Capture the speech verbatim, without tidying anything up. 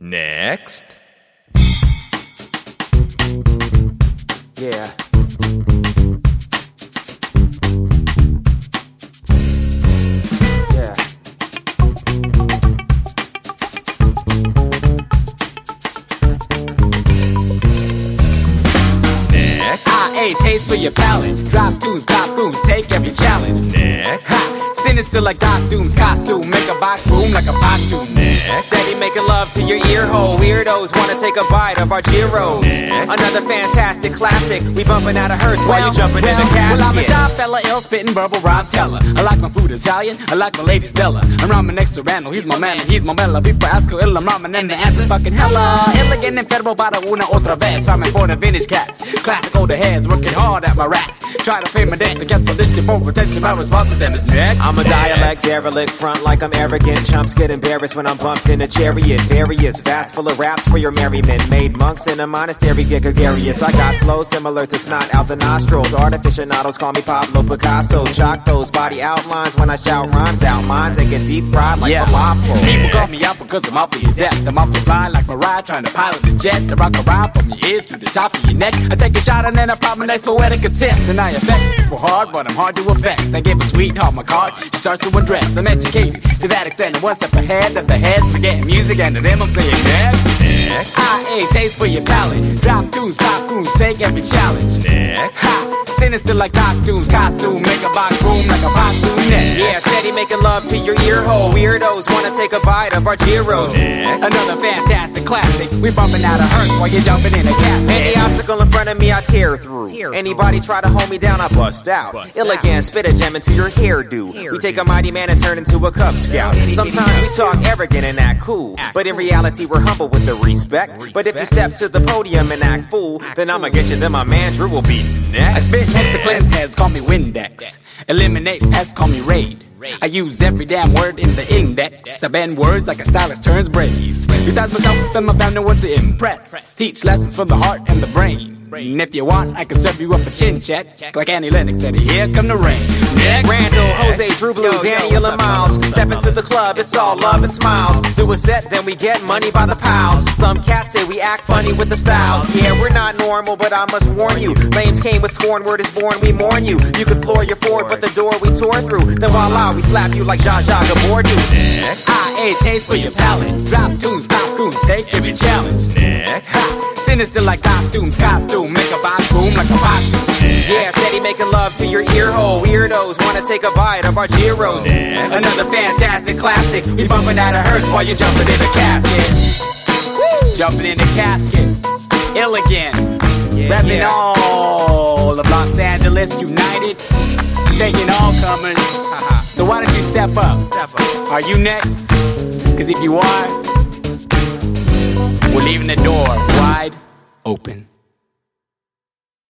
Next. Yeah. Yeah. Next. I A, taste for your palate. Drop tunes, pop tunes, take every challenge. Next. Ha! Sinister like Doc Doom's costume. Make a box boom like a pontoon. Next. Steady making love to your ear hole. Weirdos wanna take a bite of our gyros. Next. Another fantastic classic. We bumping out of Hearst while you jumping well, in the casket. Well, I'm a shy fella, ill spitting verbal rhyme teller. I like my food Italian, I like my ladies Bella. I'm ramen next to Randall, he's my man and he's my Mella. People ask who ill I'm ramen and the answer's fucking hella. Elegant and federal para una otra vez. I'm for the vintage cats, classic older heads, working hard at my raps. Try to fame my dance and get position for attention. My response to them is next. I'm a dialect derelict, front like I'm arrogant. Chumps get embarrassed when I'm bumped in a chariot. Various vats full of raps for your merriment. Made monks in a monastery, get gregarious. I got flows similar to snot out the nostrils. Artificianados call me Pablo Picasso. Chalk those body outlines when I shout rhymes down minds and get deep fried like Yeah. falafel. People call me out because I'm awfully adept. I'm awfully fly like Mariah trying to pilot the jet. To rock around from your ears to the top of your neck. I take a shot and then I pop my next poetic attempt. And I affect people hard, but I'm hard to affect. I give a sweetheart my card, she starts to address. I'm educated to that extent, and one step ahead of the heads. Forgetting music and to them I'm saying next. Next. I A, taste for your palate. Drop tunes, pop tunes, take every challenge. Next. Ha! Sinister like Doc Doom's costume. Make a box boom like a pontoon net. Yeah, steady making love to your ear hole. Weirdos wanna take a bite of our gyros. Next. Another fantastic classic. We bumping out of Hearst while you're jumping in a casket. Any obstacle in front of me, I tear through. Anybody try to hold me down, I bust out. Ill again, spit a gem into your hairdo. We take a mighty man and turn into a Cub Scout. Sometimes we talk arrogant and act cool, but in reality we're humble with the respect. But if you step to the podium and act fool, then I'ma get you, then my man Drew will be I next. spit next to cleanse heads, call me Windex. Eliminate pests, call me Raid. I use every damn word in the index. I bend words like a stylist turns braids. Besides myself and my family, want to impress. Teach lessons for the heart and the brain. And if you want, I can serve you up a chin check. Like Annie Lennox said, here come the rain. Next. Randall, Jose, Drew Blue, Daniel, and Miles. Step into the club, it's all love and smiles. Do a set, then we get money by the piles. Some cats say we act funny with the styles. Yeah, we're not normal, but I must warn you. Lames came with scorn, word is born, we mourn you. You could floor your Ford, but the door we tore through. Then voila, we slap you like Zsa Zsa Gabor do. Next. I A, taste for your palate. Drop tunes, pop tunes, take every challenge. Next. Ha! Sinister like Doc Doom's costume. Make a box boom like a pontoon. Yeah, steady making love to your ear hole. Weirdos wanna take a bite of our gyros. Next. Another fantastic classic. We bumping out of Hearst while you're jumping in a casket. Jumping in the casket. Ill again. Repping yeah. all of Los Angeles United. Taking all comers. So why don't you step up? Step up. Are you next? Cause if you are, we're leaving the door wide open.